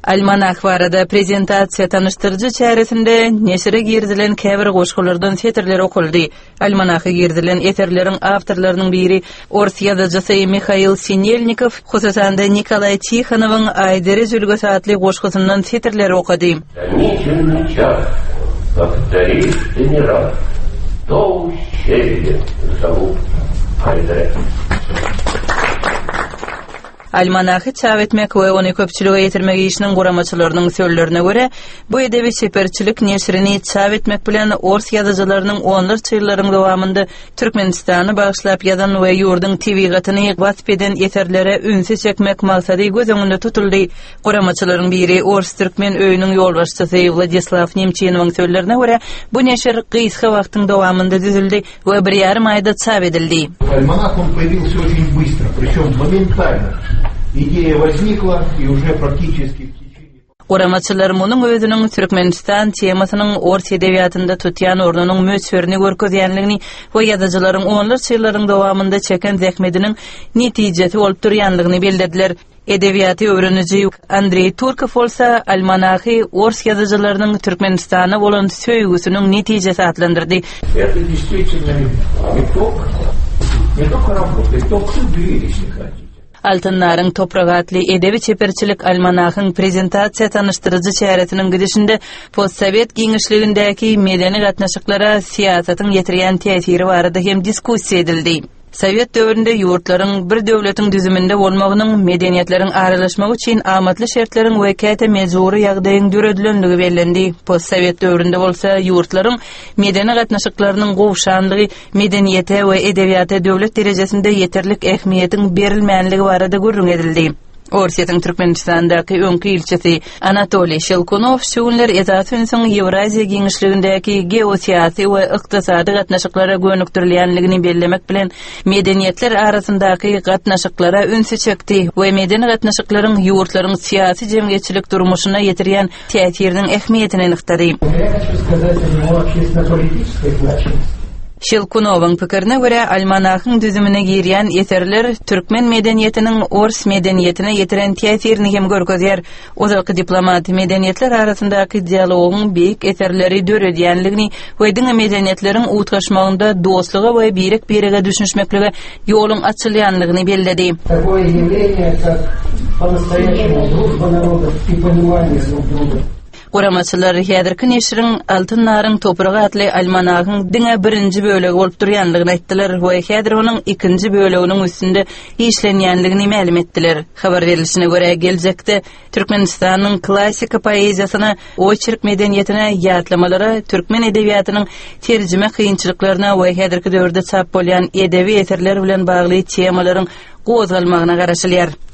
Almanah barada prezentasiya tanıştırıcı çaresinde neşire girdilen käbir goşgulardan setirler okuldy. Almanah'a girdilen eterlerin avtorlarının biri Ors ýazyjysy Mikhail Sinelnikov, hususanda Nikolay Tixonowyň Aýdere Zülgüsü adly goşgusundan setirler okudy. Almanahı çap etmek we ony köpçülüge ýetirmek işiniň guramaçylarynyň söýlerine görä, bu edebi seperçilik neşrini çap etmek bilen Ors ýazyjylarynyň onlarça ýyllaryň dowamında Türkmenistany bagyşlap ýazan we ýurdun tebigatyny wasp eden eterlere ünse çekmek maksady göz öňünde tutuldy. Guramaçylaryň biri Ors Türkmen öýüniň ýolbaşçysy Vladislav Nemçenowyň söýlerine görä, bu neşir gysga wagtyň dowamında düzüldi we 1,5 aýda çap edildi. Альманах он появился очень быстро, причем моментально. Идея возникла и уже практически в течение... Guramaçylar munyň özüniň Türkmenistan temasynyň Ors edebiyatynda tutýan ornunyň möçberini görkezýänligini we ýazyjylaryň onlarça ýyllaryň dowamında çeken zähmetiniň netijesi bolup durýanlygyny bildirdiler. Edebiýaty öwreniji Andrey Turkov bolsa Almanahy Ors ýazyjylarynyň Türkmenistana bolan söýgüsiniň netijesi adlandyrdy. Это действительно не только работа, это только двери, если хотите. Altınların toprağı adlı edebi çeperçilik Almanahyň prezentasiya tanıştırıcı çäretiniň gidişinde postsovet giňişligindäki medeni gatnaşyklara siýasatyň ýetirýän täsiri barada hem diskussiýa edildi. Sovet döwründe ýurtlaryň bir döwletiň düzüminde bolmagynyň medeniýetleriň aralaşmagy üçin amatly şertleriň we käte mejburi ýagdaýyň döredilenligi bellendi. Postsovet döwründe bolsa ýurtlaryň medeni gatnaşyklarynyň gowşanlygy, medeniýete we edebiýata döwlet derejesinde ýeterlik ähmiýetiň berilmänligi barada gurrun edildi. Orsiýatyň Türkmenistandaky öňki ilçesi Anatoliy Shelkunov şuňlar ezatyň soň Ewraziýa giňişligindäki geosiýasy we ykdysady gatnaşyklara gönükdirilýänligini bellemek bilen medeniýetler arasyndaky gatnaşyklara ünsi çekdi we medeni gatnaşyklaryň ýurtlaryň syýasy jemgyýetçilik durmuşyna ýetirýän täsiriniň ähmiýetini anyklady. Shelkunowyň pikirine görä Almanahyň düzümine girýän eserler türkmen medeniýetiniň Ors medeniýetine ýetiren täsirini hem görkezýär. Ozalky diplomat medeniýetler arasyndaky dialogyň beýik eserleri döredýänligini we diňe medeniýetleriň utgaşmagynda dostlugy we birek-birege düşünşmekligi ýoluň açylýanlygyny belledi. Такое явление, как по-настоящему дружба народов и понимание друг друга. Guramaçylar häzirki neşiriň Altynlaryň topragy adly Almanahyň diňe birinji bölegi bolup durýanlygyny aýtdylar we häzir onuň ikinji böleginiň üstünde işlenýänligini ma'lum etdiler. Habar berilişine görä geljekde Türkmenistanyň klassika poeziýasyna, oçerk medeniýetine, ýatlamalara, türkmen edebiýatynyň terjime kynçylyklaryna we häzirki döwürde çap bolýan edebi eserler bilen bagly temalaryň gozalmagyna garaşylýar.